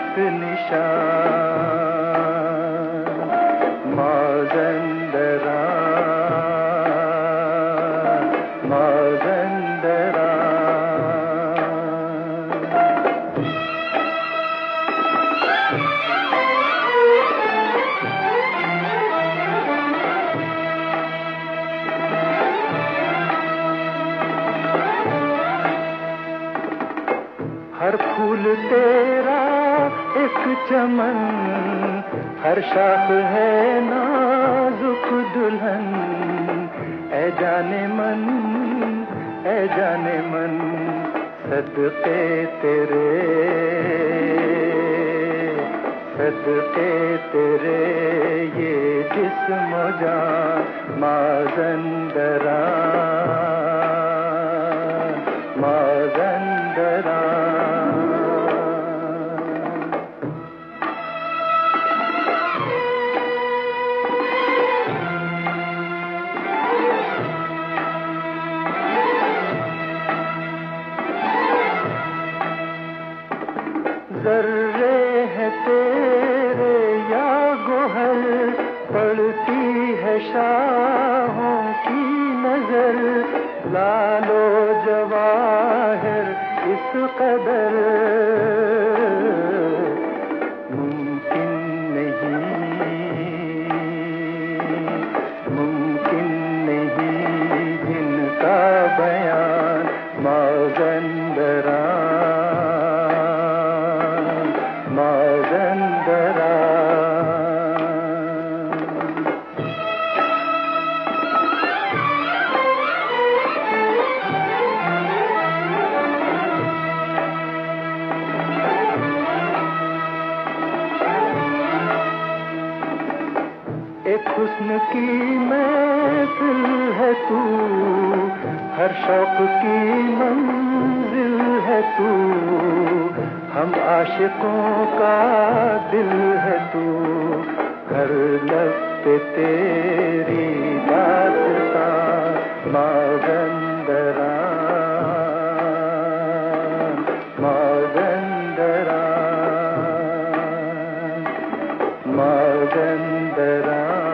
एक निशान माज़ंदरा माज़ंदरा। हर फूल तेरा एक चमन, हर शाख है नाजुक दुल्हन। ऐ जाने मन, ऐ जाने मन, सदके तेरे, सदके तेरे ये जिस्म जान माज़ंदरा माज़ंदरा। ज़र्रे है तेरे या गोहर, पड़ती है शाहों की नजर। लालो जवाहिर इस कदर मुमकिन नहीं, मुमकिन नहीं जिनका बयान माज़ंदरा माज़ंदरा। एक हुस्न की महफिल है तू, हर शौक की मंजिल है तू। हम आशिकों का दिल है तू, हर लब पे तेरी दास्तां माज़ंदरा माज़ंदरा माज़ंदरा।